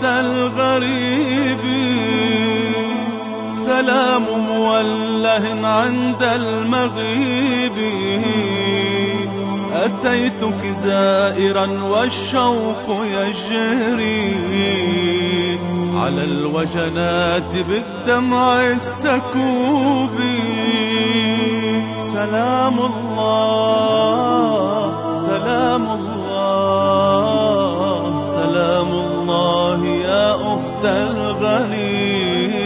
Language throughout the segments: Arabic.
الغريب سلام موله عند المغيب. أتيتك زائرا والشوق يجري على الوجنات بالدمع السكوب. سلام الله سلام الله سلام الله يا أخت الغريب.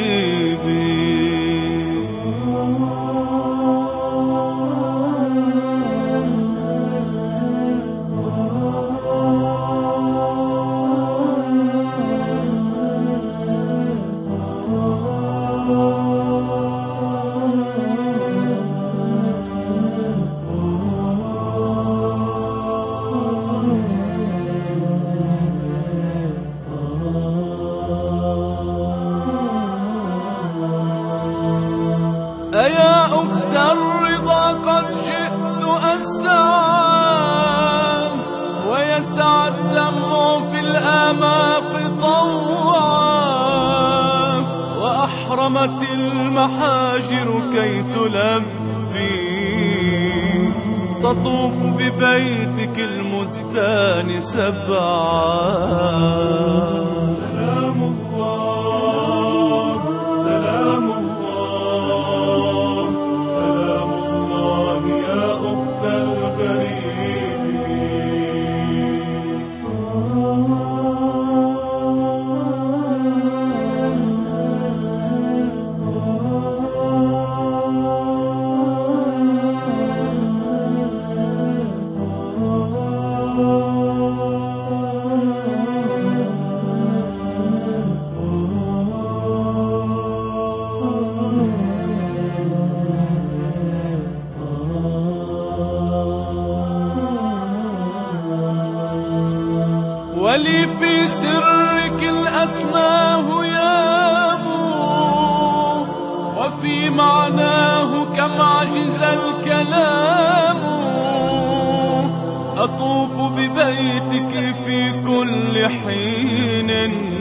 أيا أخت الرضا قد جئت أسعى ويسعى الدمع في الآماق طوعا وأحرمت المحاجر كي تلبي تطوف ببيتك المزدان سبعا. سلام الله سلام الله ولي في سرك الأسماه يامو وفي معناه كم عجز الكلام. أطوف ببيتك في كل حين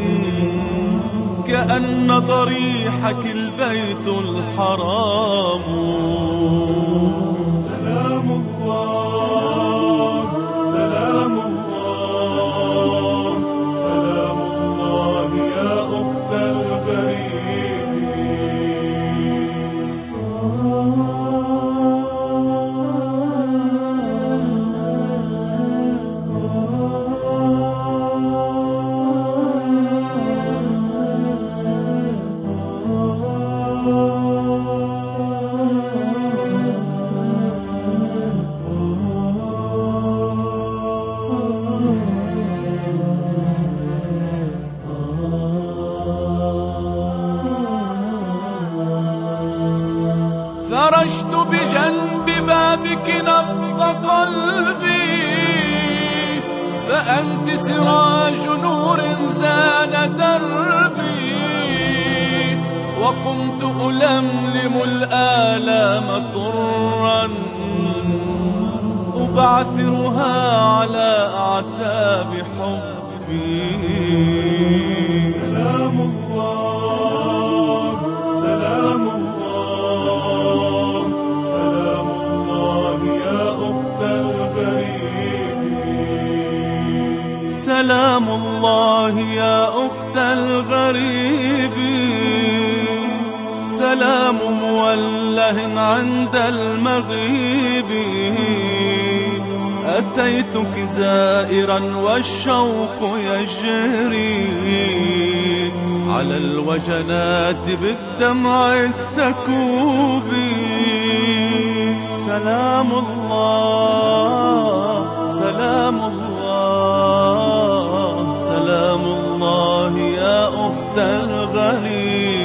كأن ضريحك البيت الحرام. سلام الله سلام الله فرشت بجنب بابك نبض قلبي فأنت سراج نور زان دربي. وقمت ألملم الآلام طرا أبعثرها على أعتاب حبي. سلام الله سلام الله سلام الله يا أخت الغريب سلام موله عند المغيب. أتيتك زائرا والشوق يجري على الوجنات بالدمع السكوب. سلام الله سلام الله سلام الله يا أخت الغريب.